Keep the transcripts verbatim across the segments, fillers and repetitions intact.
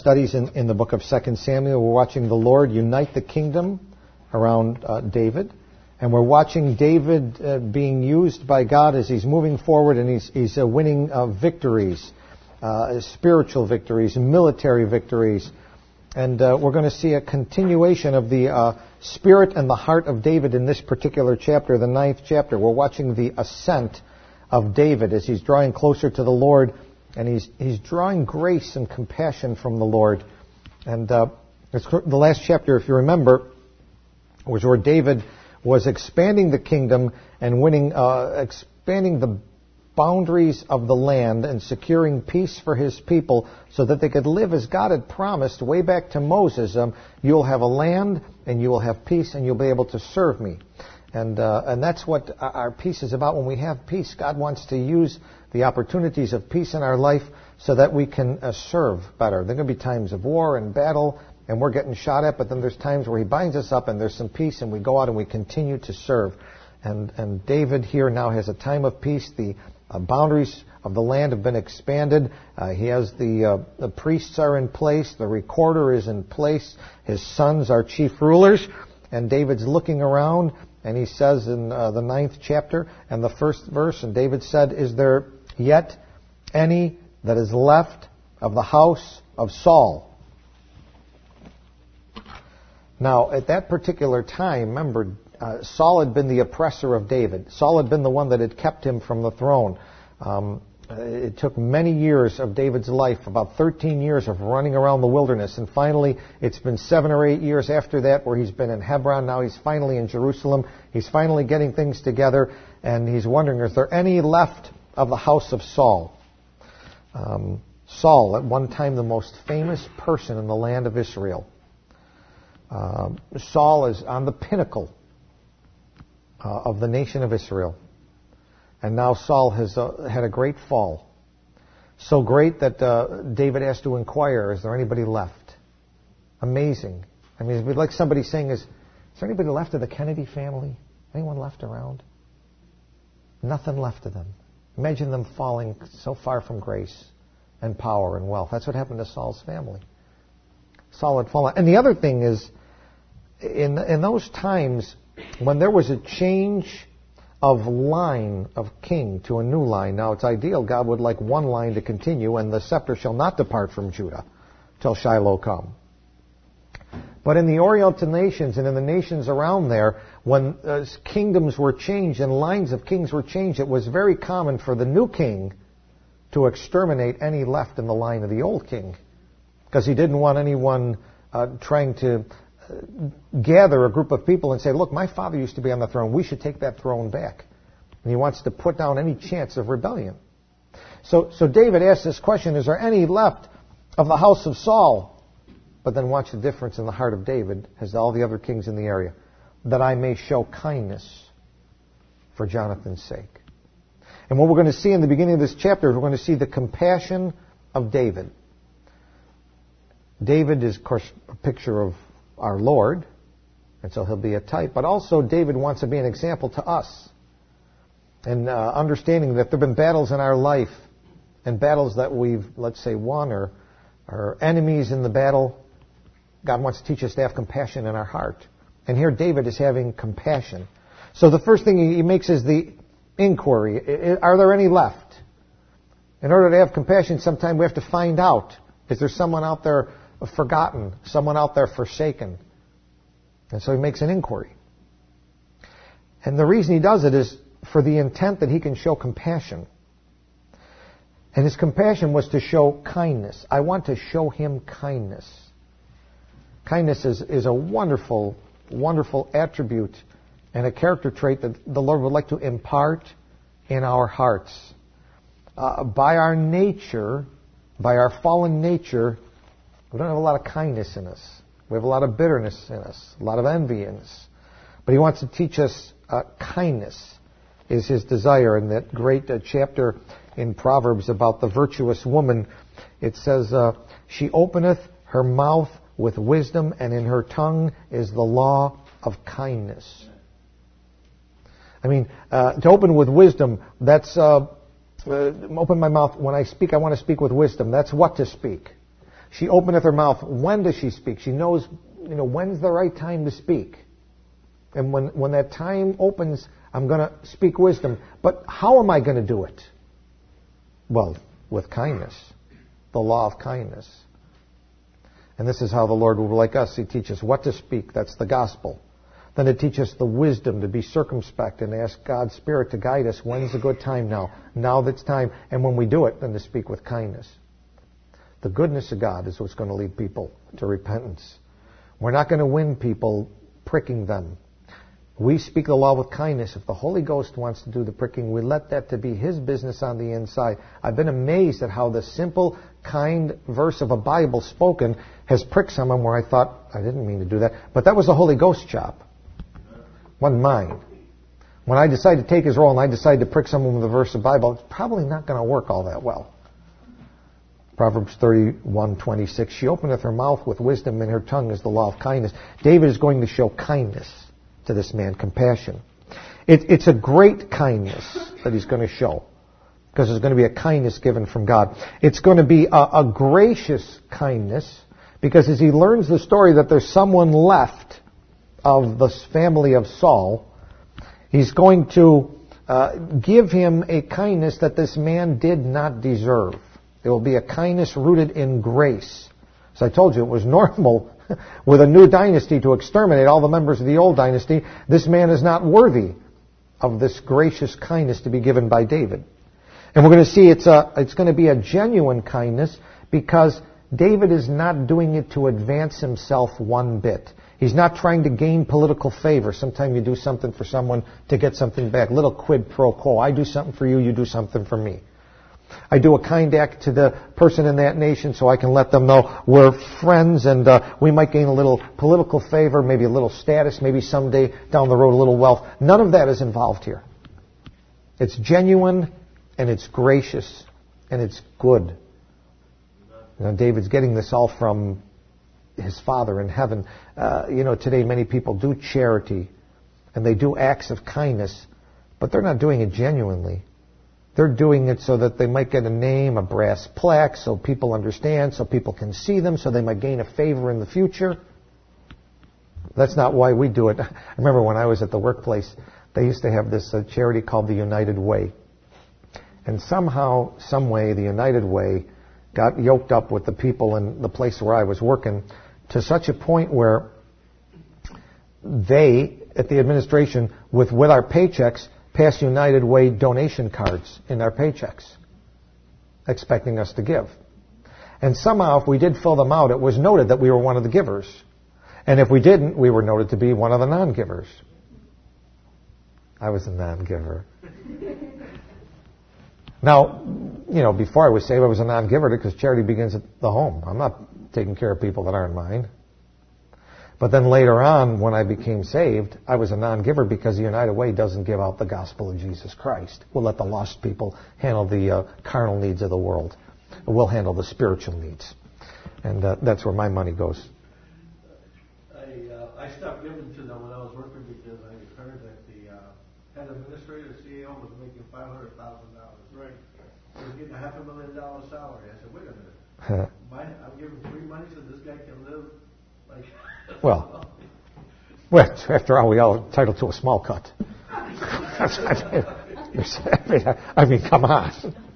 studies in, in the book of Second Samuel. We're watching the Lord unite the kingdom around uh, David. And we're watching David uh, being used by God as he's moving forward, and he's, he's uh, winning uh, victories, uh, spiritual victories, military victories. And uh, we're going to see a continuation of the uh, spirit and the heart of David in this particular chapter, the ninth chapter. We're watching the ascent of David as he's drawing closer to the Lord, and he's he's drawing grace and compassion from the Lord. And uh, it's the last chapter, if you remember, was where David was expanding the kingdom and winning, uh, expanding the boundaries of the land and securing peace for his people so that they could live as God had promised way back to Moses. Um, you'll have a land and you will have peace and you'll be able to serve me. And uh, and that's what our peace is about. When we have peace, God wants to use the opportunities of peace in our life so that we can uh, serve better. There are going to be times of war and battle, and we're getting shot at, but then there's times where he binds us up and there's some peace and we go out and we continue to serve. And and David here now has a time of peace. The uh, boundaries of the land have been expanded. Uh, he has the, uh, the priests are in place. The recorder is in place. His sons are chief rulers. And David's looking around, and he says in uh, the ninth chapter and the first verse, and David said, "Is there yet any that is left of the house of Saul?" Now, at that particular time, remember, uh, Saul had been the oppressor of David. Saul had been the one that had kept him from the throne. Um, it took many years of David's life, about thirteen years of running around the wilderness. And finally, it's been seven or eight years after that where he's been in Hebron. Now he's finally in Jerusalem. He's finally getting things together. And he's wondering, is there any left of the house of Saul? Um, Saul, at one time the most famous person in the land of Israel. Uh, Saul is on the pinnacle uh, of the nation of Israel. And now Saul has uh, had a great fall. So great that uh, David has to inquire, is there anybody left? Amazing. I mean, it's like somebody saying, is, is there anybody left of the Kennedy family? Anyone left around? Nothing left of them. Imagine them falling so far from grace and power and wealth. That's what happened to Saul's family. Saul had fallen. And the other thing is, in in those times, when there was a change of line of king to a new line, now it's ideal, God would like one line to continue, and the scepter shall not depart from Judah till Shiloh come. But in the Oriental nations and in the nations around there, when uh, kingdoms were changed and lines of kings were changed, it was very common for the new king to exterminate any left in the line of the old king, because he didn't want anyone uh, trying to gather a group of people and say, look, my father used to be on the throne. We should take that throne back. And he wants to put down any chance of rebellion. So, so David asks this question, is there any left of the house of Saul? But then watch the difference in the heart of David, as all the other kings in the area, that I may show kindness for Jonathan's sake. And what we're going to see in the beginning of this chapter is we're going to see the compassion of David. David is, of course, a picture of our Lord, and so he'll be a type. But also David wants to be an example to us. And uh, understanding that there have been battles in our life, and battles that we've, let's say, won, or, or enemies in the battle. God wants to teach us to have compassion in our heart. And here David is having compassion. So the first thing he makes is the inquiry. Are there any left? In order to have compassion, sometimes we have to find out. Is there someone out there forgotten, someone out there forsaken? And so he makes an inquiry. And the reason he does it is for the intent that he can show compassion. And his compassion was to show kindness. I want to show him kindness. Kindness is, is a wonderful, wonderful attribute and a character trait that the Lord would like to impart in our hearts. Uh, by our nature, by our fallen nature, we don't have a lot of kindness in us. We have a lot of bitterness in us, a lot of envy in us. But he wants to teach us uh, kindness is his desire. In that great uh, chapter in Proverbs about the virtuous woman, it says, uh, she openeth her mouth with wisdom, and in her tongue is the law of kindness. I mean, uh, to open with wisdom, that's uh, uh, open my mouth. When I speak, I want to speak with wisdom. That's what to speak. She openeth her mouth. When does she speak? She knows, you know, when's the right time to speak. And when, when that time opens, I'm going to speak wisdom. But how am I going to do it? Well, with kindness. The law of kindness. And this is how the Lord will be like us. He teaches what to speak. That's the gospel. Then it teaches the wisdom to be circumspect and ask God's Spirit to guide us. When's a good time now? Now that's time. And when we do it, then to speak with kindness. The goodness of God is what's going to lead people to repentance. We're not going to win people pricking them. We speak the law with kindness. If the Holy Ghost wants to do the pricking, we let that to be His business on the inside. I've been amazed at how the simple, kind verse of a Bible spoken has pricked someone where I thought, I didn't mean to do that. But that was the Holy Ghost job. Wasn't mine. When I decide to take His role and I decide to prick someone with a verse of the Bible, it's probably not going to work all that well. Proverbs thirty-one twenty-six, she openeth her mouth with wisdom, and her tongue is the law of kindness. David is going to show kindness to this man, compassion. It, it's a great kindness that he's going to show, because there's going to be a kindness given from God. It's going to be a, a gracious kindness, because as he learns the story that there's someone left of the family of Saul, he's going to uh, give him a kindness that this man did not deserve. It will be a kindness rooted in grace. As I told you, it was normal with a new dynasty to exterminate all the members of the old dynasty. This man is not worthy of this gracious kindness to be given by David. And we're going to see it's a, it's going to be a genuine kindness, because David is not doing it to advance himself one bit. He's not trying to gain political favor. Sometimes you do something for someone to get something back. Little quid pro quo. I do something for you, you do something for me. I do a kind act to the person in that nation so I can let them know we're friends, and uh, we might gain a little political favor, maybe a little status, maybe someday down the road a little wealth. None of that is involved here. It's genuine, and it's gracious, and it's good. You know, David's getting this all from his Father in heaven. Uh, you know, today many people do charity, and they do acts of kindness, but they're not doing it genuinely. They're doing it so that they might get a name, a brass plaque, so people understand, so people can see them, so they might gain a favor in the future. That's not why we do it. I remember when I was at the workplace, they used to have this uh, charity called the United Way. And somehow, some way, the United Way got yoked up with the people in the place where I was working to such a point where they, at the administration, with, with our paychecks, pass United Way donation cards in our paychecks, expecting us to give. And somehow, if we did fill them out, it was noted that we were one of the givers. And if we didn't, we were noted to be one of the non-givers. I was a non-giver. Now, you know, before I was saved, I was a non-giver because charity begins at the home. I'm not taking care of people that aren't mine. But then later on, when I became saved, I was a non-giver because the United Way doesn't give out the gospel of Jesus Christ. We'll let the lost people handle the uh, carnal needs of the world. We'll handle the spiritual needs. And uh, that's where my money goes. I, uh, I stopped giving to them when I was working because I heard that the uh, head administrator, C E O, was making five hundred thousand dollars. Right. He was getting a half a million dollar salary. I said, wait a minute. my, I'm giving free money so this guy can live like... Well, well, after all, we all entitled to a small cut. I mean, come on.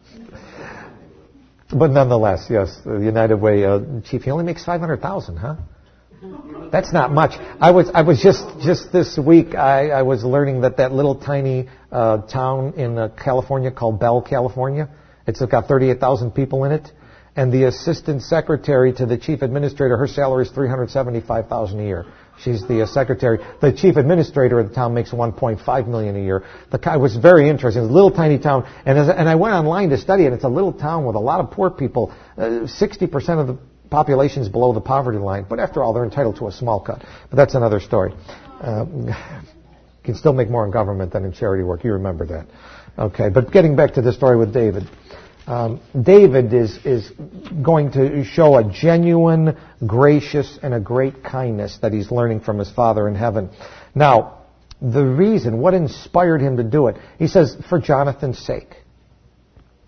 But nonetheless, yes, the United Way uh, chief, he only makes five hundred thousand, huh? That's not much. I was, I was just, just this week, I, I was learning that that little tiny uh, town in uh, California called Bell, California, it's got thirty-eight thousand people in it. And the assistant secretary to the chief administrator, her salary is three hundred seventy-five thousand dollars a year. She's the uh, secretary. The chief administrator of the town makes one point five million dollars a year. The guy was very interesting. It's a little tiny town. And, as, and I went online to study it. It's a little town with a lot of poor people. Uh, sixty percent of the population is below the poverty line. But after all, they're entitled to a small cut. But that's another story. Uh, you can still make more in government than in charity work. You remember that. Okay, but getting back to the story with David. Um, David is, is going to show a genuine, gracious, and a great kindness that he's learning from his Father in heaven. Now, the reason, what inspired him to do it? He says, for Jonathan's sake.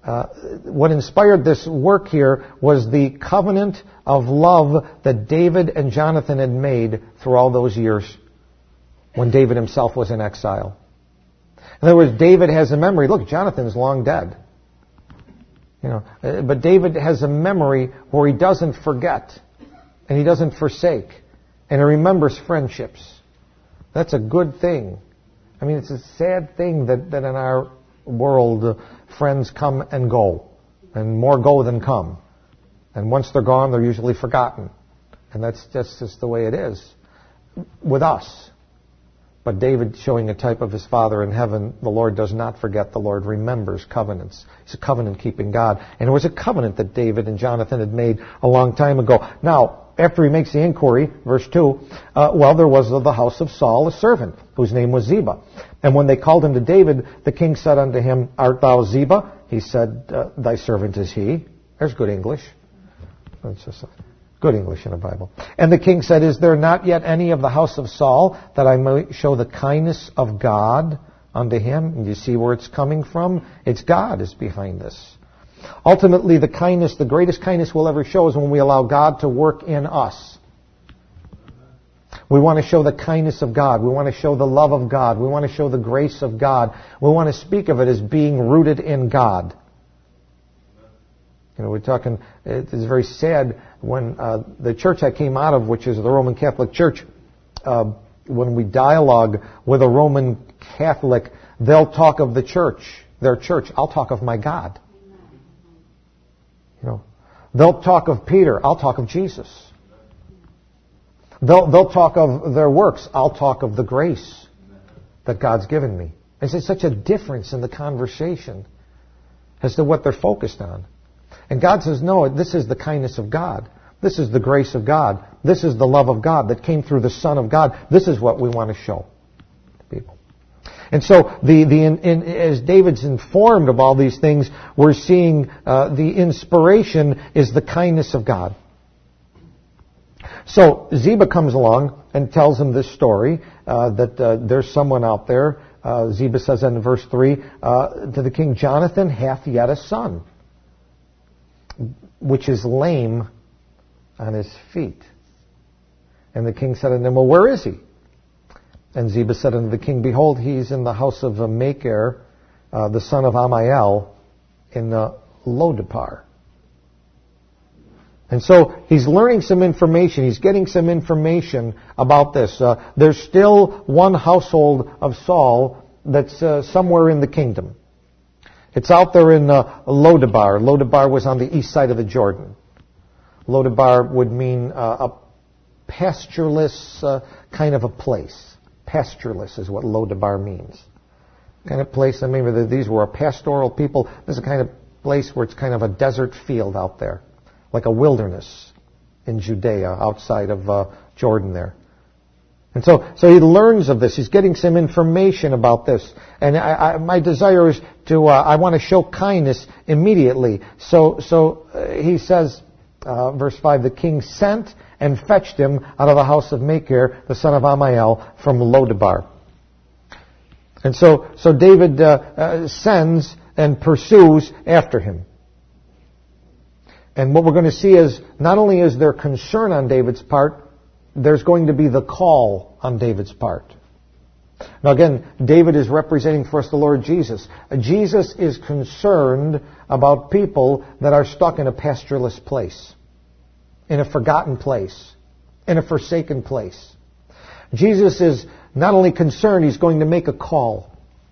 uh, what inspired this work here was the covenant of love that David and Jonathan had made through all those years when David himself was in exile. In other words, David has a memory. Look, Jonathan's long dead. You know, uh, but David has a memory where he doesn't forget and he doesn't forsake and he remembers friendships. That's a good thing. I mean, it's a sad thing that, that in our world, uh, friends come and go, and more go than come. And once they're gone, they're usually forgotten. And that's just, just the way it is with us. But David, showing a type of his Father in heaven, the Lord does not forget. The Lord remembers covenants. He's a covenant-keeping God. And it was a covenant that David and Jonathan had made a long time ago. Now, after he makes the inquiry, verse two, uh, well, there was of the house of Saul a servant, whose name was Ziba. And when they called him to David, the king said unto him, Art thou Ziba? He said, uh, Thy servant is he. There's good English. That's just a good English in the Bible. And the king said, Is there not yet any of the house of Saul, that I may show the kindness of God unto him? And you see where it's coming from? It's God is behind this. Ultimately, the kindness, the greatest kindness we'll ever show is when we allow God to work in us. We want to show the kindness of God. We want to show the love of God. We want to show the grace of God. We want to speak of it as being rooted in God. You know, we're talking, it's very sad when uh, the church I came out of, which is the Roman Catholic Church, uh, when we dialogue with a Roman Catholic, they'll talk of the church, their church. I'll talk of my God. You know, they'll talk of Peter. I'll talk of Jesus. They'll, they'll talk of their works. I'll talk of the grace that God's given me. It's such a difference in the conversation as to what they're focused on. And God says, no, this is the kindness of God. This is the grace of God. This is the love of God that came through the Son of God. This is what we want to show to people. And so, the, the in, in, as David's informed of all these things, we're seeing uh, the inspiration is the kindness of God. So, Ziba comes along and tells him this story, uh, that uh, there's someone out there. Uh, Ziba says in verse three, uh, to the king, Jonathan hath yet a son, which is lame on his feet. And the king said unto him, well, where is he? And Ziba said unto the king, behold, he's in the house of Machir, uh, the son of Amiel, in uh, Lodebar. And so he's learning some information. He's getting some information about this. Uh, there's still one household of Saul that's uh, somewhere in the kingdom. It's out there in uh, Lodebar. Lodebar was on the east side of the Jordan. Lodebar would mean uh, a pastureless uh, kind of a place. Pastureless is what Lodebar means. Kind of place, I mean, these were a pastoral people. This is a kind of place where it's kind of a desert field out there, like a wilderness in Judea, outside of uh, Jordan there. And so, so he learns of this. He's getting some information about this. And I, I, my desire is to, uh, I want to show kindness immediately. So, so uh, he says, uh, verse five, the king sent and fetched him out of the house of Machir, the son of Amiel, from Lodebar. And so, so David uh, uh, sends and pursues after him. And what we're going to see is, not only is there concern on David's part, there's going to be the call on David's part. Now again, David is representing for us the Lord Jesus. Jesus is concerned about people that are stuck in a pastureless place, in a forgotten place, in a forsaken place. Jesus is not only concerned, he's going to make a call.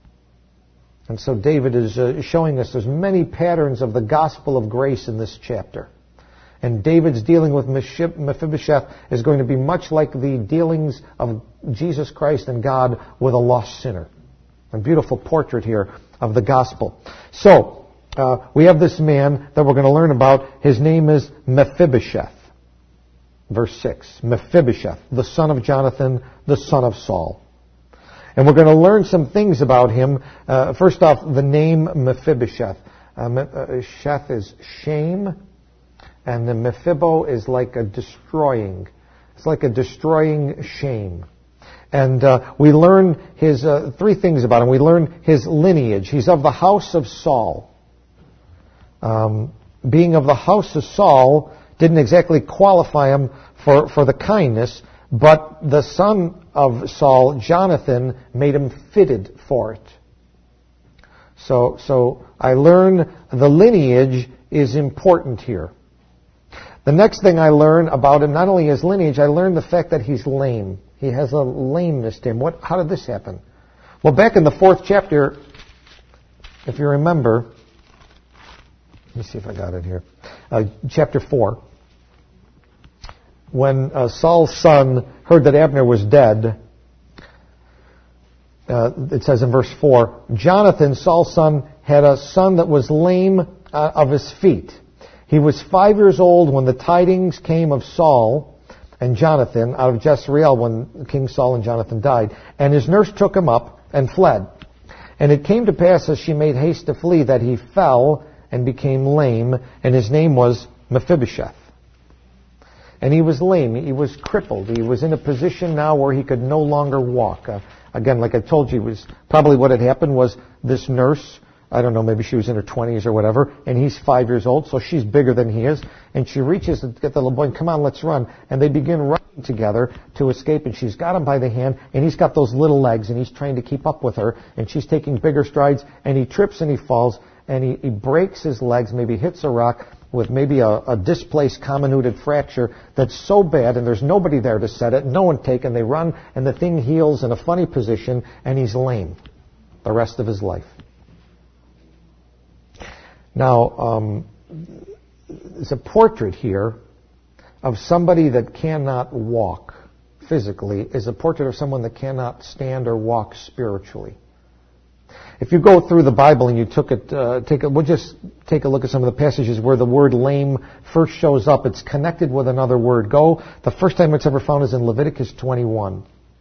And so David is uh, showing us there's many patterns of the gospel of grace in this chapter. And David's dealing with Mephibosheth is going to be much like the dealings of Jesus Christ and God with a lost sinner. A beautiful portrait here of the gospel. So, uh, we have this man that we're going to learn about. His name is Mephibosheth. Verse six. Mephibosheth, the son of Jonathan, the son of Saul. And we're going to learn some things about him. Uh, first off, the name Mephibosheth. Uh, Sheth is shame. And the Mephibo is like a destroying. It's like a destroying shame. And uh, we learn his uh, three things about him. We learn his lineage. He's of the house of Saul. um, being of the house of Saul didn't exactly qualify him for, for the kindness, but the son of Saul, Jonathan, made him fitted for it. So, so I learn the lineage is important here. The next thing I learn about him, not only his lineage, I learn the fact that he's lame. He has a lameness to him. What? How did this happen? Well, back in the fourth chapter, if you remember, let me see if I got it here. Uh, chapter four. When uh, Saul's son heard that Abner was dead, uh, it says in verse four, Jonathan, Saul's son, had a son that was lame uh, of his feet. He was five years old when the tidings came of Saul and Jonathan out of Jezreel when King Saul and Jonathan died. And his nurse took him up and fled. And it came to pass as she made haste to flee that he fell and became lame, and his name was Mephibosheth. And he was lame. He was crippled. He was in a position now where he could no longer walk. Uh, again, like I told you, was probably what had happened was this nurse, I don't know, maybe she was in her twenties or whatever, and he's five years old, so she's bigger than he is, and she reaches to get the little boy, and come on, let's run. And they begin running together to escape, and she's got him by the hand, and he's got those little legs, and he's trying to keep up with her, and she's taking bigger strides, and he trips and he falls, and he, he breaks his legs, maybe hits a rock with maybe a, a displaced comminuted fracture that's so bad, and there's nobody there to set it, no one take, and they run, and the thing heals in a funny position, and he's lame the rest of his life. Now, um, there's a portrait here of somebody that cannot walk physically, is a portrait of someone that cannot stand or walk spiritually. If you go through the Bible and you took it, uh, take a, we'll just take a look at some of the passages where the word lame first shows up. It's connected with another word. Go. The first time it's ever found is in Leviticus twenty-one.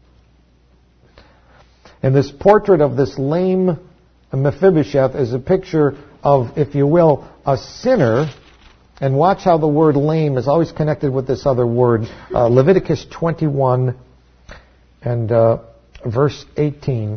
And this portrait of this lame Mephibosheth is a picture of, if you will, a sinner. And watch how the word lame is always connected with this other word. Uh, Leviticus twenty-one and uh, verse eighteen.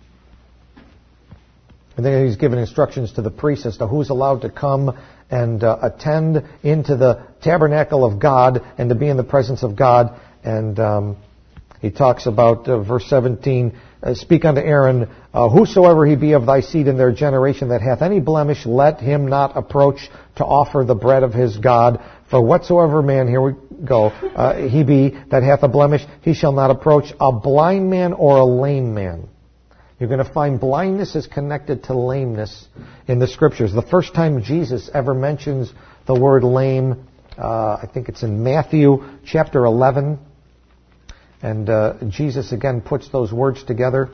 And then he's given instructions to the priests as to who's allowed to come and uh, attend into the tabernacle of God and to be in the presence of God. And um, he talks about uh, verse seventeen, uh, speak unto Aaron, uh, whosoever he be of thy seed in their generation that hath any blemish, let him not approach to offer the bread of his God. For whatsoever man, here we go, uh, he be that hath a blemish, he shall not approach a blind man or a lame man. You're going to find blindness is connected to lameness in the Scriptures. The first time Jesus ever mentions the word lame, uh, I think it's in Matthew chapter eleven. And uh, Jesus again puts those words together.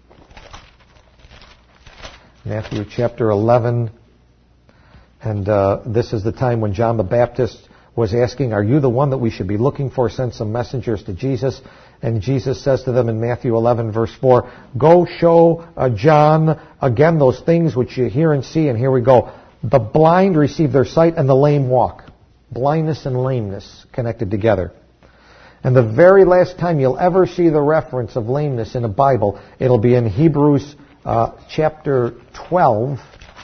Matthew chapter eleven. And uh, this is the time when John the Baptist was asking, are you the one that we should be looking for? Send some messengers to Jesus. And Jesus says to them in Matthew eleven, verse four, go show uh, John again those things which you hear and see. And here we go. The blind receive their sight and the lame walk. Blindness and lameness connected together. And the very last time you'll ever see the reference of lameness in the Bible, it'll be in Hebrews uh, chapter twelve.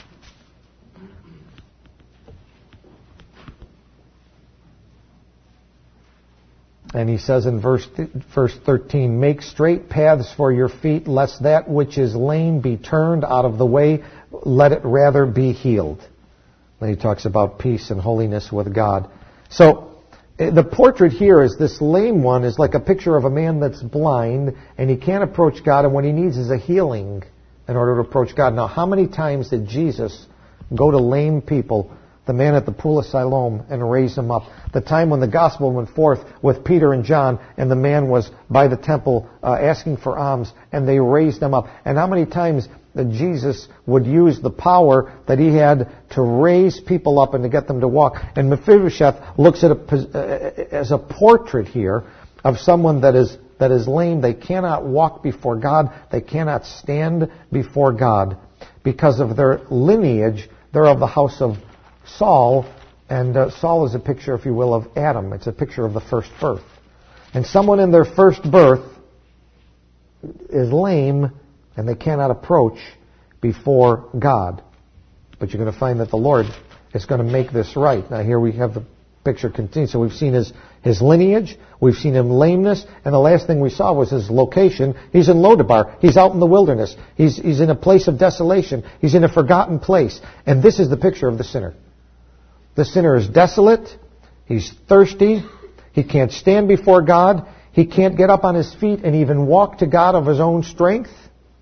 And he says in verse verse thirteen, make straight paths for your feet, lest that which is lame be turned out of the way, let it rather be healed. Then he talks about peace and holiness with God. So the portrait here is this lame one is like a picture of a man that's blind and he can't approach God, and what he needs is a healing in order to approach God. Now, how many times did Jesus go to lame people, the man at the pool of Siloam, and raise him up? The time when the gospel went forth with Peter and John, and the man was by the temple uh, asking for alms, and they raised him up. And how many times that Jesus would use the power that he had to raise people up and to get them to walk. And Mephibosheth looks at a, as a portrait here of someone that is that is lame. They cannot walk before God. They cannot stand before God because of their lineage. They're of the house of Saul, and uh, Saul is a picture, if you will, of Adam. It's a picture of the first birth. And someone in their first birth is lame, and they cannot approach before God. But you're going to find that the Lord is going to make this right. Now here we have the picture continued. So we've seen his, his lineage, we've seen him lameness, and the last thing we saw was his location. He's in Lodabar. He's out in the wilderness. He's, he's in a place of desolation. He's in a forgotten place. And this is the picture of the sinner. The sinner is desolate. He's thirsty. He can't stand before God. He can't get up on his feet and even walk to God of his own strength.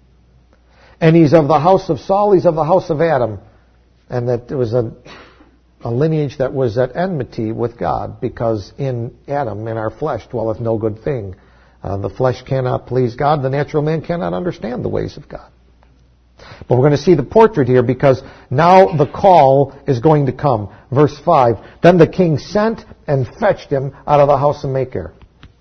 And he's of the house of Saul. He's of the house of Adam. And that there was a, a lineage that was at enmity with God, because in Adam, in our flesh, dwelleth no good thing. Uh, the flesh cannot please God. The natural man cannot understand the ways of God. But we're going to see the portrait here, because now the call is going to come. Verse five, then the king sent and fetched him out of the house of Machir,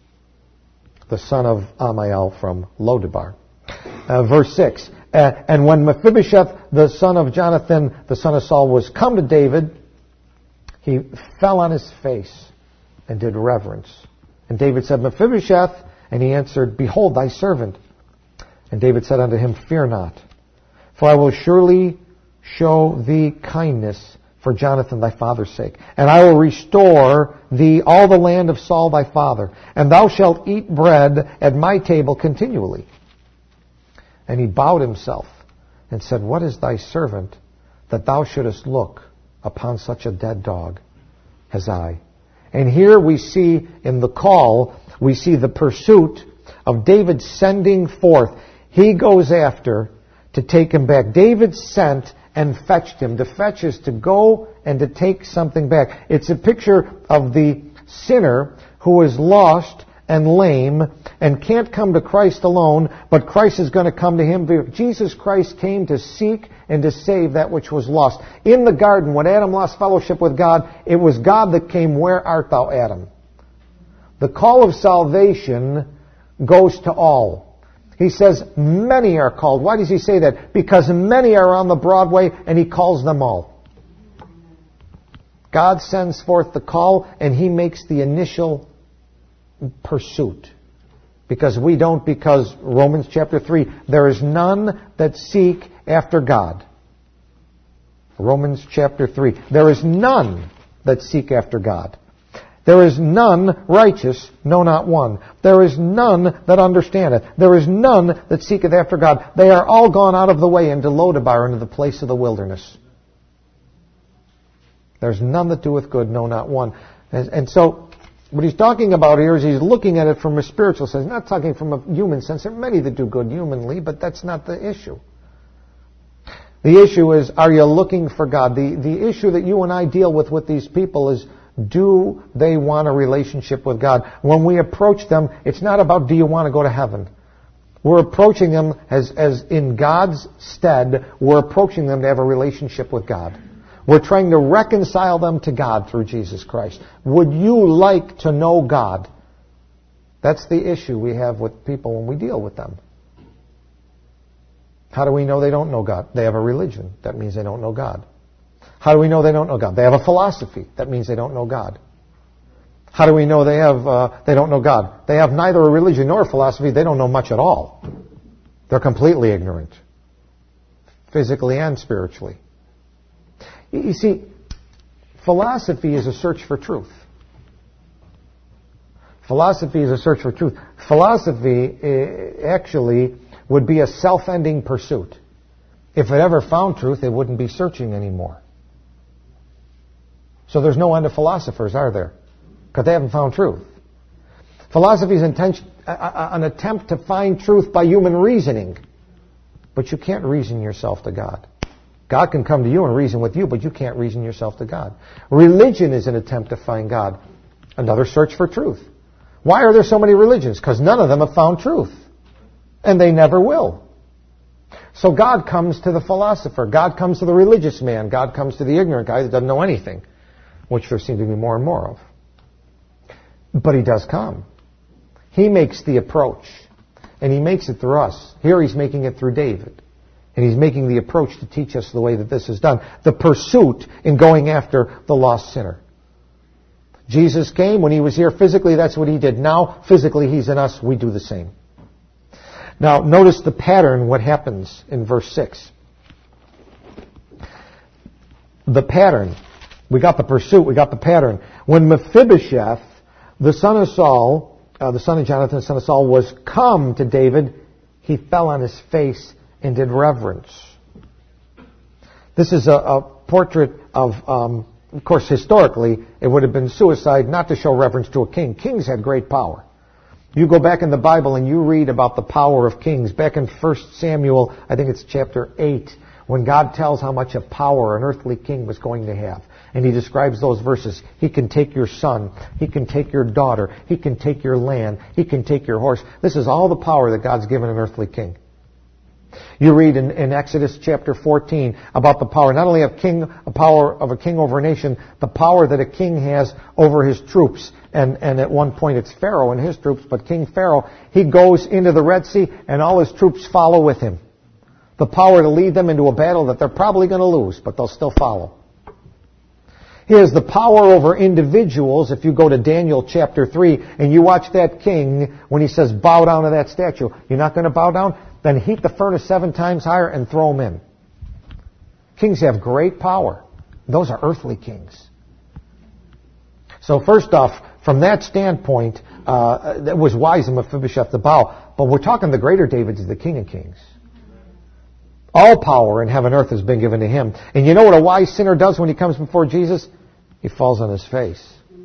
the son of Amiel from Lodabar. Uh, verse six, uh, and when Mephibosheth, the son of Jonathan, the son of Saul, was come to David, he fell on his face and did reverence. And David said, Mephibosheth, and he answered, behold, thy servant. And David said unto him, fear not, for I will surely show thee kindness for Jonathan thy father's sake. And I will restore thee all the land of Saul thy father, and thou shalt eat bread at my table continually. And he bowed himself and said, what is thy servant, that thou shouldest look upon such a dead dog as I? And here we see in the call, we see the pursuit of David sending forth. He goes after to take him back. David sent and fetched him. To fetch is to go and to take something back. It's a picture of the sinner who is lost and lame and can't come to Christ alone, but Christ is going to come to him. Jesus Christ came to seek and to save that which was lost. In the garden, when Adam lost fellowship with God, it was God that came, where art thou, Adam? The call of salvation goes to all. He says, many are called. Why does he say that? Because many are on the broad way, and he calls them all. God sends forth the call, and he makes the initial pursuit. Because we don't, because Romans chapter three, there is none that seek after God. Romans chapter three, there is none that seek after God. There is none righteous, no, not one. There is none that understandeth. There is none that seeketh after God. They are all gone out of the way into Lodabar, into the place of the wilderness. There's none that doeth good, no, not one. And, and so, what he's talking about here is he's looking at it from a spiritual sense. He's not talking from a human sense. There are many that do good humanly, but that's not the issue. The issue is, are you looking for God? The, the issue that you and I deal with with these people is, do they want a relationship with God? When we approach them, it's not about, do you want to go to heaven? We're approaching them as, as in God's stead, we're approaching them to have a relationship with God. We're trying to reconcile them to God through Jesus Christ. Would you like to know God? That's the issue we have with people when we deal with them. How do we know they don't know God? They have a religion. That means they don't know God. How do we know they don't know God? They have a philosophy. That means they don't know God. How do we know they have uh, they don't know God? They have neither a religion nor a philosophy. They don't know much at all. They're completely ignorant, physically and spiritually. You see, philosophy is a search for truth. Philosophy is a search for truth. Philosophy uh, actually would be a self-ending pursuit. If it ever found truth, it wouldn't be searching anymore. So there's no end of philosophers, are there? Because they haven't found truth. Philosophy is intention, uh, an attempt to find truth by human reasoning. But you can't reason yourself to God. God can come to you and reason with you, but you can't reason yourself to God. Religion is an attempt to find God. Another search for truth. Why are there so many religions? Because none of them have found truth. And they never will. So God comes to the philosopher. God comes to the religious man. God comes to the ignorant guy that doesn't know anything, which there seem to be more and more of. But he does come. He makes the approach. And he makes it through us. Here he's making it through David. And he's making the approach to teach us the way that this is done. The pursuit in going after the lost sinner. Jesus came when he was here physically. That's what he did. Now, physically, he's in us. We do the same. Now, notice the pattern, what happens in verse six. The pattern. We got the pursuit. We got the pattern. When Mephibosheth, the son of Saul, uh, the son of Jonathan, the son of Saul, was come to David, he fell on his face and did reverence. This is a, a portrait of, um, of course, historically, it would have been suicide not to show reverence to a king. Kings had great power. You go back in the Bible and you read about the power of kings. Back in First Samuel, I think it's chapter eight, when God tells how much of power an earthly king was going to have. And he describes those verses. He can take your son. He can take your daughter. He can take your land. He can take your horse. This is all the power that God's given an earthly king. You read in, in Exodus chapter fourteen about the power, not only of king, a power of a king over a nation, the power that a king has over his troops. And, and at one point it's Pharaoh and his troops, but King Pharaoh, he goes into the Red Sea and all his troops follow with him. The power to lead them into a battle that they're probably going to lose, but they'll still follow. He has the power over individuals. If you go to Daniel chapter three and you watch that king, when he says, bow down to that statue, you're not going to bow down? Then heat the furnace seven times higher and throw them in. Kings have great power. Those are earthly kings. So first off, from that standpoint, uh, it was wise of Mephibosheth to bow. But we're talking the greater David is the King of Kings. All power in heaven and earth has been given to him. And you know what a wise sinner does when he comes before Jesus? He falls on his face.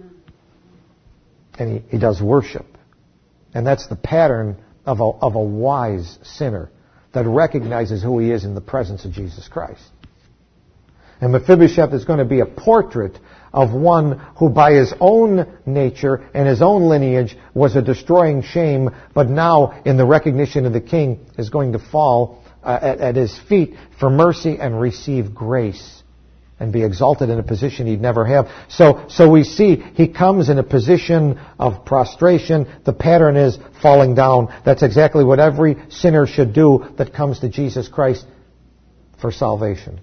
And he, he does worship. And that's the pattern of a, of a wise sinner that recognizes who he is in the presence of Jesus Christ. And Mephibosheth is going to be a portrait of one who by his own nature and his own lineage was a destroying shame, but now in the recognition of the king is going to fall uh, at, at his feet for mercy and receive grace and be exalted in a position he'd never have. So, so we see he comes in a position of prostration. The pattern is falling down. That's exactly what every sinner should do that comes to Jesus Christ for salvation.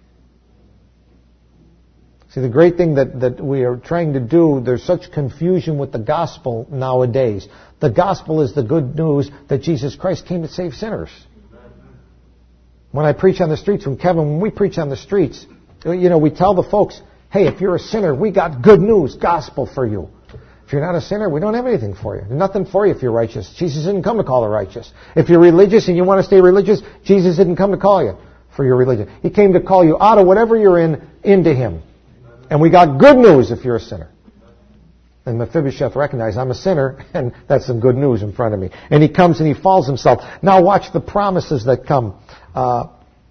See, the great thing that, that we are trying to do, there's such confusion with the gospel nowadays. The gospel is the good news that Jesus Christ came to save sinners. When I preach on the streets, when Kevin, when we preach on the streets, you know, we tell the folks, hey, if you're a sinner, we got good news, gospel for you. If you're not a sinner, we don't have anything for you. There's nothing for you if you're righteous. Jesus didn't come to call the righteous. If you're religious and you want to stay religious, Jesus didn't come to call you for your religion. He came to call you out of whatever you're in, into Him. And we got good news if you're a sinner. And Mephibosheth recognized, I'm a sinner, and that's some good news in front of me. And he comes and he falls himself. Now watch the promises that come. Uh,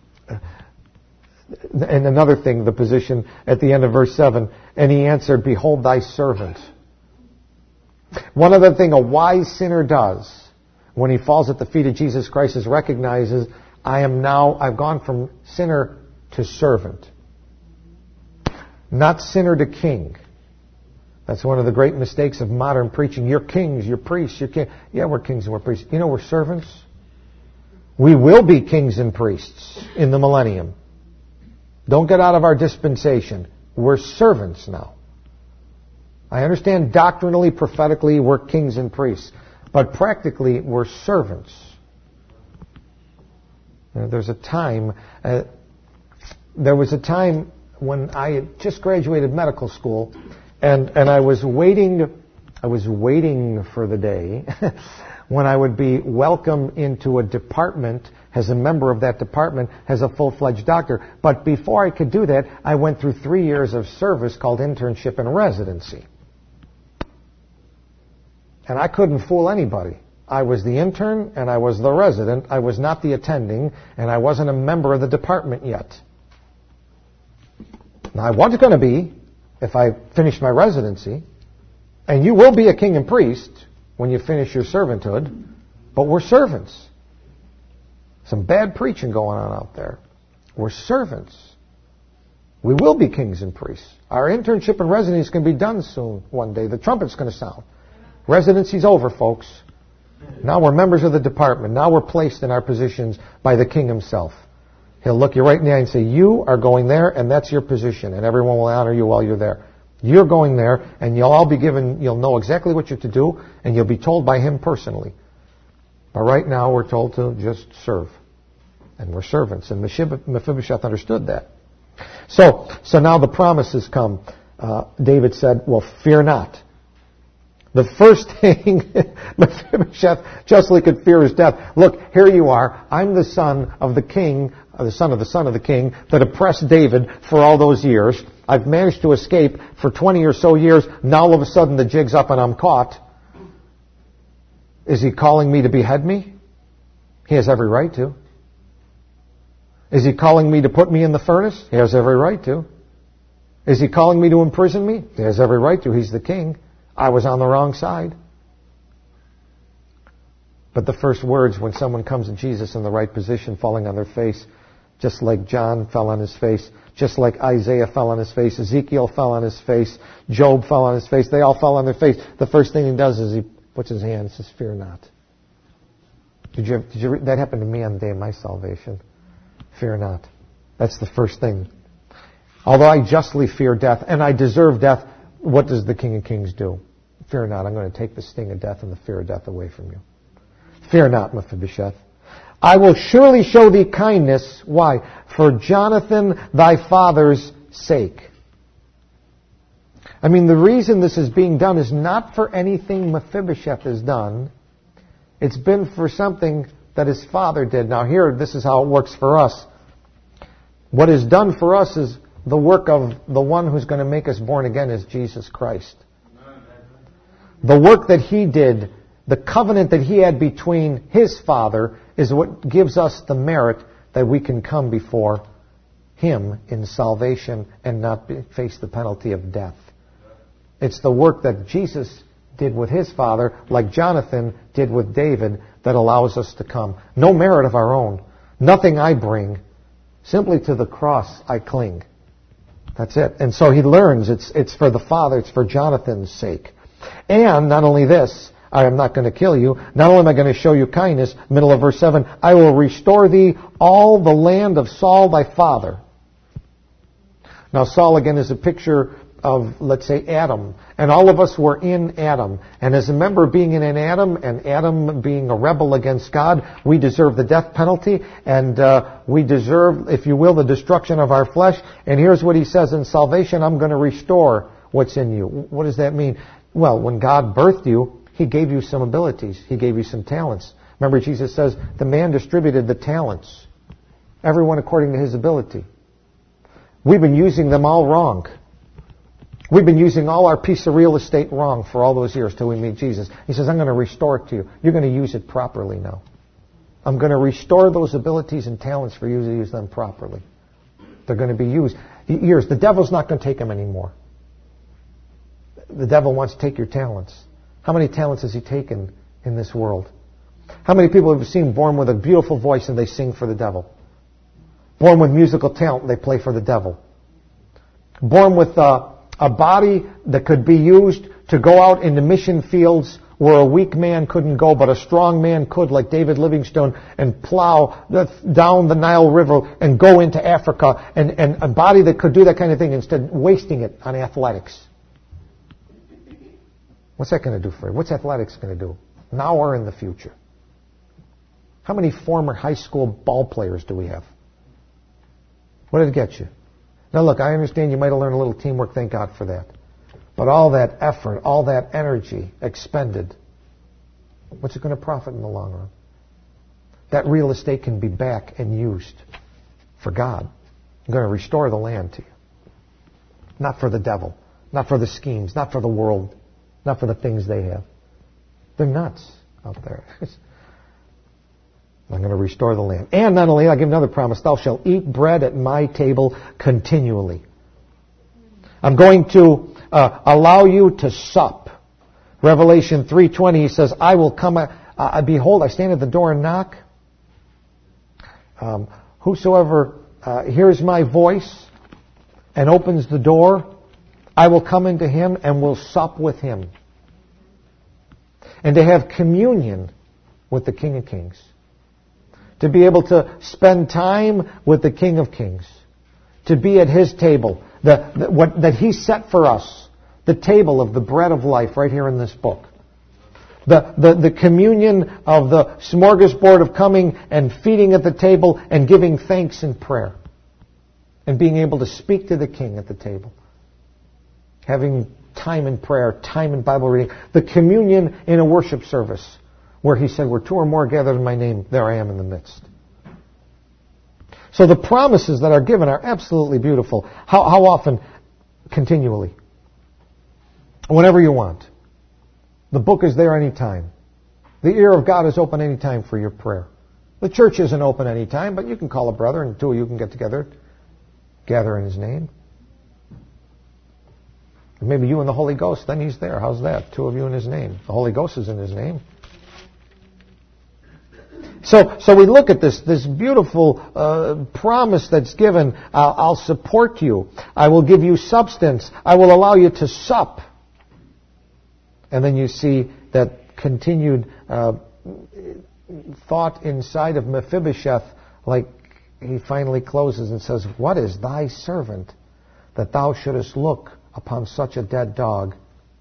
and another thing, the position at the end of verse seven. And he answered, behold thy servant. One other thing a wise sinner does when he falls at the feet of Jesus Christ is recognizes, I am now, I've gone from sinner to servant. Not sinner to king. That's one of the great mistakes of modern preaching. You're kings, you're priests, you're king. Yeah, we're kings and we're priests. You know, we're servants. We will be kings and priests in the millennium. Don't get out of our dispensation. We're servants now. I understand doctrinally, prophetically, we're kings and priests. But practically, we're servants. You know, there's a time, uh, there was a time when I had just graduated medical school, and, and I was waiting, I was waiting for the day when I would be welcomed into a department as a member of that department as a full-fledged doctor. But before I could do that, I went through three years of service called internship and residency. And I couldn't fool anybody. I was the intern and I was the resident. I was not the attending, and I wasn't a member of the department yet. Now, I was going to be if I finished my residency. And you will be a king and priest when you finish your servanthood. But we're servants. Some bad preaching going on out there. We're servants. We will be kings and priests. Our internship and residency is going to be done soon one day. The trumpet's going to sound. Residency's over, folks. Now we're members of the department. Now we're placed in our positions by the king himself. He'll look you right in the eye and say, you are going there, and that's your position, and everyone will honor you while you're there. You're going there, and you'll all be given, you'll know exactly what you're to do, and you'll be told by him personally. But right now, we're told to just serve. And we're servants. And Mephibosheth understood that. So, so now the promises come. Uh, David said, well, fear not. The first thing Mephibosheth justly could fear is death. Look, here you are. I'm the son of the king, uh, the son of the son of the king that oppressed David for all those years. I've managed to escape for twenty or so years. Now all of a sudden the jig's up and I'm caught. Is he calling me to behead me? He has every right to. Is he calling me to put me in the furnace? He has every right to. Is he calling me to imprison me? He has every right to. He's the king. I was on the wrong side. But the first words when someone comes to Jesus in the right position, falling on their face, just like John fell on his face, just like Isaiah fell on his face, Ezekiel fell on his face, Job fell on his face, they all fell on their face. The first thing he does is he puts his hand and says, fear not. Did you, did you, that happened to me on the day of my salvation. Fear not. That's the first thing. Although I justly fear death, and I deserve death, what does the King of Kings do? Fear not. I'm going to take the sting of death and the fear of death away from you. Fear not, Mephibosheth. I will surely show thee kindness. Why? For Jonathan thy father's sake. I mean, the reason this is being done is not for anything Mephibosheth has done. It's been for something that his father did. Now here, this is how it works for us. What is done for us is the work of the one who's going to make us born again is Jesus Christ. The work that he did, the covenant that he had between his Father, is what gives us the merit that we can come before him in salvation and not be, face the penalty of death. It's the work that Jesus did with his Father, like Jonathan did with David, that allows us to come. No merit of our own. Nothing I bring. Simply to the cross I cling. That's it. And so he learns it's it's for the Father, it's for Jonathan's sake. And not only this, I am not going to kill you. Not only am I going to show you kindness, middle of verse seven, I will restore thee all the land of Saul thy father. Now Saul again is a picture of, let's say, Adam. And all of us were in Adam. And as a member of being in an Adam, and Adam being a rebel against God, we deserve the death penalty, and uh, we deserve, if you will, the destruction of our flesh. And here's what he says, in salvation, I'm going to restore what's in you. What does that mean? Well, when God birthed you, he gave you some abilities. He gave you some talents. Remember, Jesus says, the man distributed the talents. Everyone according to his ability. We've been using them all wrong. We've been using all our piece of real estate wrong for all those years till we meet Jesus. He says, I'm going to restore it to you. You're going to use it properly now. I'm going to restore those abilities and talents for you to use them properly. They're going to be used. Years. The devil's not going to take them anymore. The devil wants to take your talents. How many talents has he taken in this world? How many people have you seen born with a beautiful voice and they sing for the devil? Born with musical talent and they play for the devil? Born with uh, a body that could be used to go out into mission fields where a weak man couldn't go, but a strong man could, like David Livingstone, and plow the, down the Nile River and go into Africa, and, and a body that could do that kind of thing instead of wasting it on athletics. What's that going to do for you? What's athletics going to do? Now or in the future? How many former high school ball players do we have? What did it get you? Now look, I understand you might have learned a little teamwork, thank God for that. But all that effort, all that energy expended, what's it going to profit in the long run? That real estate can be back and used for God. I'm going to restore the land to you. Not for the devil, not for the schemes, not for the world, not for the things they have. They're nuts out there. I'm going to restore the land. And not only, I'll give another promise, thou shalt eat bread at my table continually. I'm going to uh, allow you to sup. Revelation three twenty, he says, I will come, uh, uh, behold, I stand at the door and knock. Um, whosoever uh, hears my voice and opens the door, I will come into him and will sup with him. And to have communion with the King of Kings. To be able to spend time with the King of Kings. To be at his table. The, the, what, that he set for us. The table of the bread of life right here in this book. The, the, the communion of the smorgasbord of coming and feeding at the table and giving thanks in prayer. and being able to speak to the king at the table. Having time in prayer, time in Bible reading. The communion in a worship service where he said, where two or more gathered in my name, there I am in the midst. So the promises that are given are absolutely beautiful. How, how often? Continually. Whenever you want. The book is there anytime. The ear of God is open anytime for your prayer. The church isn't open anytime, but you can call a brother and two of you can get together, gather in his name. Maybe you and the Holy Ghost, then he's there. How's that? Two of you in his name. The Holy Ghost is in his name. So, so we look at this, this beautiful uh, promise that's given. I'll, I'll support you. I will give you substance. I will allow you to sup. And then you see that continued uh, thought inside of Mephibosheth, like he finally closes and says, what is thy servant that thou shouldest look upon such a dead dog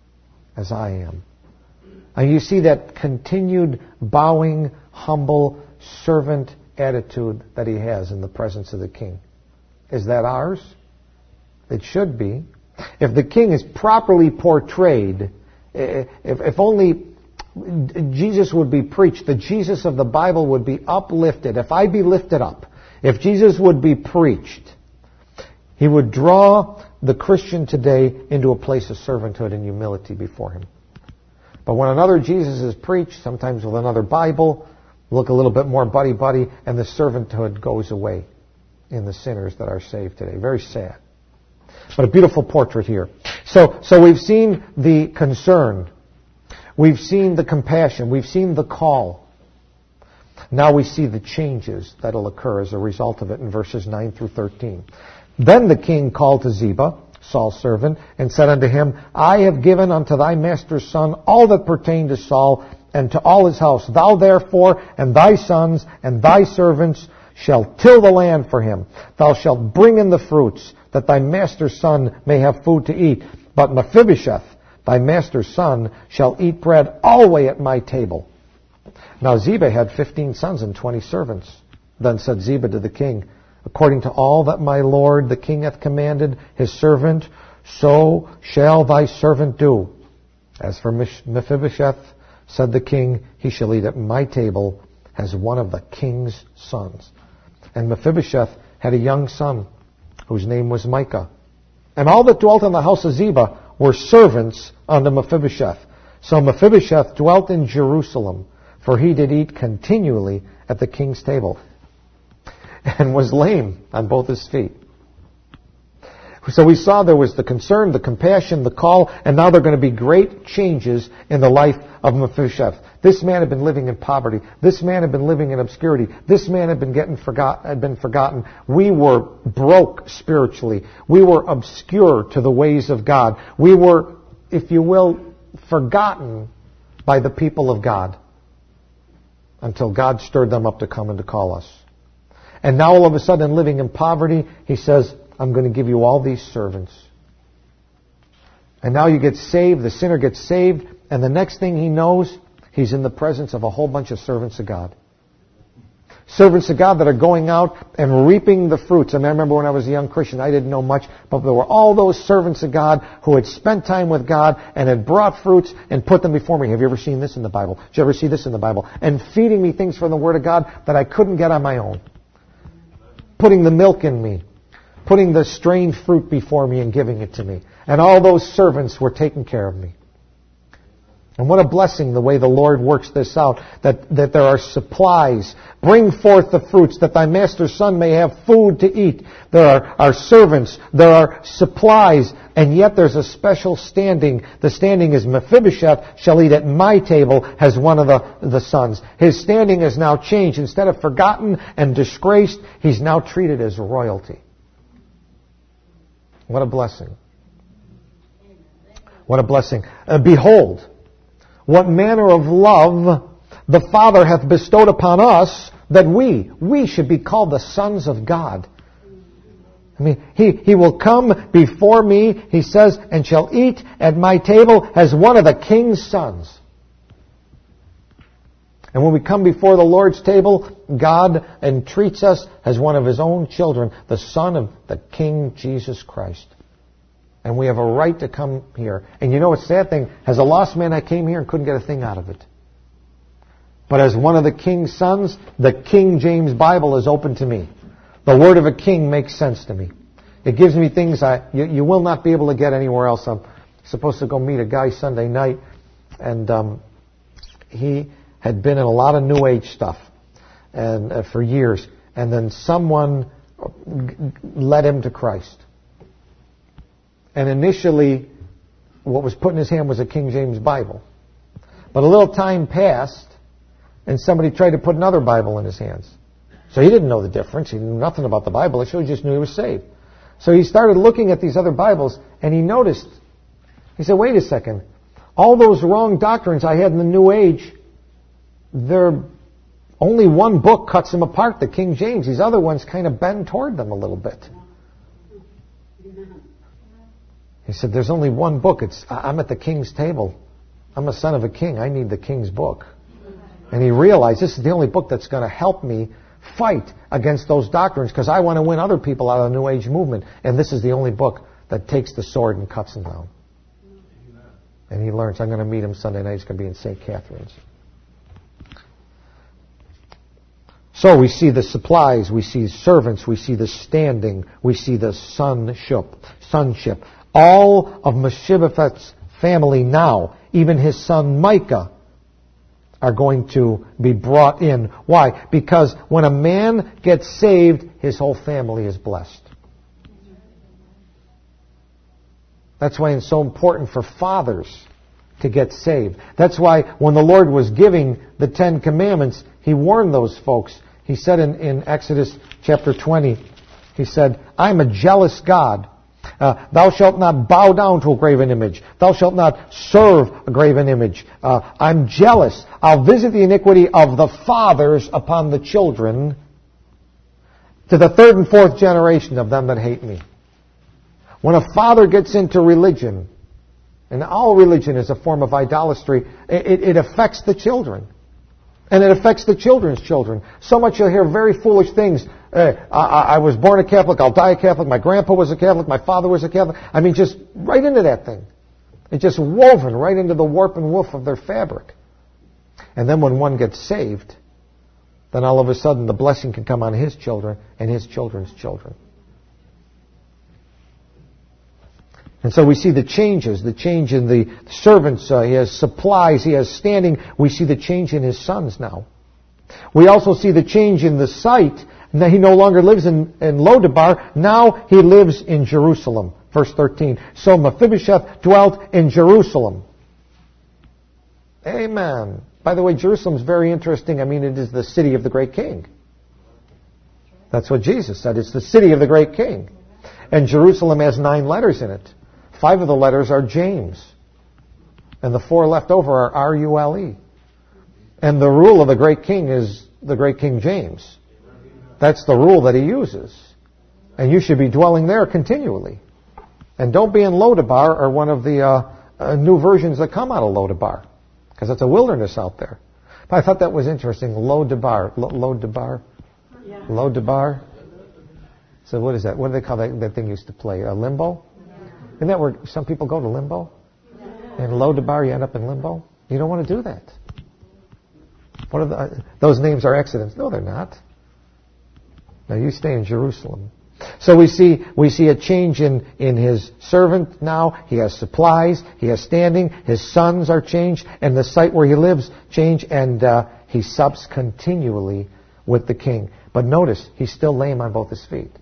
as I am? And you see that continued bowing, humble, servant attitude that he has in the presence of the king. Is that ours? It should be. If the king is properly portrayed, if, if only Jesus would be preached, the Jesus of the Bible would be uplifted. If I be lifted up, if Jesus would be preached, he would draw the Christian today into a place of servanthood and humility before him. But when another Jesus is preached, sometimes with another Bible, look a little bit more buddy-buddy, and the servanthood goes away in the sinners that are saved today. Very sad. But a beautiful portrait here. So, so we've seen the concern. We've seen the compassion. We've seen the call. Now we see the changes that will occur as a result of it in verses nine through thirteen. Then the king called to Ziba, Saul's servant, and said unto him, I have given unto thy master's son all that pertained to Saul and to all his house. Thou therefore and thy sons and thy servants shall till the land for him. Thou shalt bring in the fruits, that thy master's son may have food to eat. But Mephibosheth, thy master's son, shall eat bread alway at my table. Now Ziba had fifteen sons and twenty servants. Then said Ziba to the king, according to all that my lord the king hath commanded his servant, so shall thy servant do. As for Mephibosheth, said the king, he shall eat at my table as one of the king's sons. And Mephibosheth had a young son, whose name was Micah. And all that dwelt in the house of Ziba were servants unto Mephibosheth. So Mephibosheth dwelt in Jerusalem, for he did eat continually at the king's table, and was lame on both his feet. So we saw there was the concern, the compassion, the call, and now there are going to be great changes in the life of Mephibosheth. This man had been living in poverty. This man had been living in obscurity. This man had been getting forgot, had been forgotten. We were broke spiritually. We were obscure to the ways of God. We were, if you will, forgotten by the people of God until God stirred them up to come and to call us. And now all of a sudden, living in poverty, he says, I'm going to give you all these servants. And now you get saved, the sinner gets saved, and the next thing he knows, he's in the presence of a whole bunch of servants of God. Servants of God that are going out and reaping the fruits. And I remember when I was a young Christian, I didn't know much, but there were all those servants of God who had spent time with God and had brought fruits and put them before me. Have you ever seen this in the Bible? Did you ever see this in the Bible? And feeding me things from the Word of God that I couldn't get on my own. Putting the milk in me. Putting the strained fruit before me and giving it to me. And all those servants were taking care of me. And what a blessing the way the Lord works this out, that, that there are supplies. Bring forth the fruits, that thy master's son may have food to eat. There are, are servants, there are supplies, and yet there's a special standing. The standing is Mephibosheth shall eat at my table as one of the, the sons. His standing is now changed. Instead of forgotten and disgraced, he's now treated as royalty. What a blessing. What a blessing. Uh, behold, what manner of love the Father hath bestowed upon us, that we, we should be called the sons of God. I mean, he, he will come before me, he says, and shall eat at my table as one of the king's sons. And when we come before the Lord's table, God entreats us as one of His own children, the Son of the King Jesus Christ. And we have a right to come here. And you know what's the sad thing? As a lost man, I came here and couldn't get a thing out of it. But as one of the King's sons, the King James Bible is open to me. The word of a king makes sense to me. It gives me things I you, you will not be able to get anywhere else. I'm supposed to go meet a guy Sunday night, and um, he had been in a lot of New Age stuff and uh, for years. And then someone led him to Christ. And initially, what was put in his hand was a King James Bible. But a little time passed, and somebody tried to put another Bible in his hands. So he didn't know the difference. He knew nothing about the Bible. He just knew he was saved. So he started looking at these other Bibles, and he noticed, he said, wait a second, all those wrong doctrines I had in the New Age, they're only one book cuts them apart, the King James. These other ones kind of bend toward them a little bit. He said, there's only one book. It's I'm at the King's table. I'm a son of a king. I need the King's book. And he realized this is the only book that's going to help me fight against those doctrines, because I want to win other people out of the New Age movement. And this is the only book that takes the sword and cuts them down. And he learns. I'm going to meet him Sunday night. He's going to be in Saint Catherine's. So we see the supplies, we see servants, we see the standing, we see the sonship. sonship. All of Mephibosheth's family now, even his son Micah, are going to be brought in. Why? Because when a man gets saved, his whole family is blessed. That's why it's so important for fathers to get saved. That's why when the Lord was giving the Ten Commandments, He warned those folks. He said in, in Exodus chapter twenty, He said, I'm a jealous God. Uh, thou shalt not bow down to a graven image. Thou shalt not serve a graven image. Uh, I'm jealous. I'll visit the iniquity of the fathers upon the children to the third and fourth generation of them that hate me. When a father gets into religion, and all religion is a form of idolatry, it, it affects the children. And it affects the children's children. So much you'll hear very foolish things. Hey, I, I was born a Catholic, I'll die a Catholic, my grandpa was a Catholic, my father was a Catholic. I mean, just right into that thing. It's just woven right into the warp and woof of their fabric. And then when one gets saved, then all of a sudden the blessing can come on his children and his children's children. And so we see the changes, the change in the servants. Uh, he has supplies, he has standing. We see the change in his sons now. We also see the change in the site. Now he no longer lives in, in Lodabar. Now he lives in Jerusalem. Verse thirteen. So Mephibosheth dwelt in Jerusalem. Amen. By the way, Jerusalem is very interesting. I mean, it is the city of the great king. That's what Jesus said. It's the city of the great king. And Jerusalem has nine letters in it. Five of the letters are James. And the four left over are R U L E. And the rule of the great king is the great King James. That's the rule that he uses. And you should be dwelling there continually. And don't be in Lodabar or one of the uh, uh, new versions that come out of Lodabar. Because it's a wilderness out there. But I thought that was interesting. Lodabar. Lo- Lodabar? Yeah. Lodabar? So what is that? What do they call that, that thing used to play? A limbo? Isn't that where some people go to limbo? And Lodabar, you end up in limbo? You don't want to do that. What are the, uh, those names are accidents. No, they're not. Now you stay in Jerusalem. So we see we see a change in, in his servant now. He has supplies. He has standing. His sons are changed. And the site where he lives changed. And uh, he sups continually with the king. But notice, he's still lame on both his feet.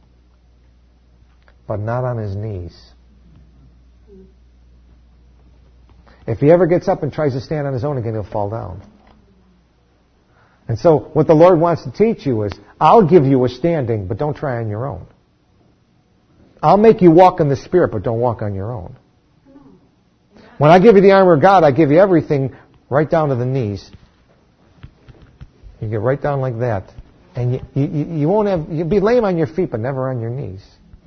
But not on his knees. If he ever gets up and tries to stand on his own again, he'll fall down. And so what the Lord wants to teach you is, I'll give you a standing, but don't try on your own. I'll make you walk in the Spirit, but don't walk on your own. When I give you the armor of God, I give you everything right down to the knees. You get right down like that. And you, you, you won't have, you'll be lame on your feet, but never on your knees.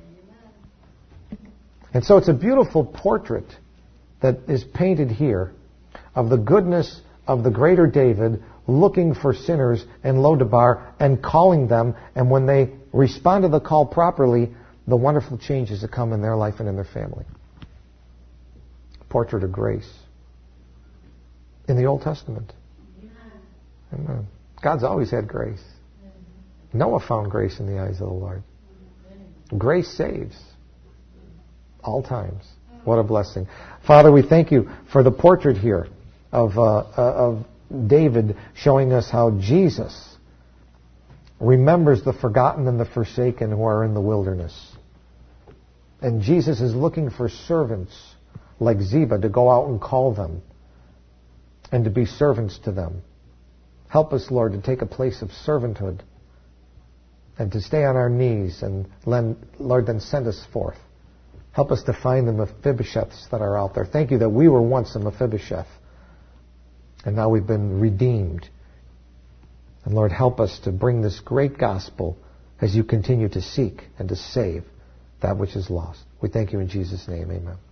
And so it's a beautiful portrait that is painted here of the goodness of the greater David looking for sinners in Lodabar and calling them, and when they respond to the call properly, the wonderful changes that come in their life and in their family. Portrait of grace in the Old Testament. Amen. God's always had grace. Noah found grace in the eyes of the Lord. Grace saves. All times. What a blessing. Father, we thank you for the portrait here of, uh, uh, of David showing us how Jesus remembers the forgotten and the forsaken who are in the wilderness. And Jesus is looking for servants like Ziba to go out and call them and to be servants to them. Help us, Lord, to take a place of servanthood and to stay on our knees, and Lord, then send us forth. Help us to find the Mephibosheths that are out there. Thank you that we were once a Mephibosheth, and now we've been redeemed. And Lord, help us to bring this great gospel as you continue to seek and to save that which is lost. We thank you in Jesus' name. Amen.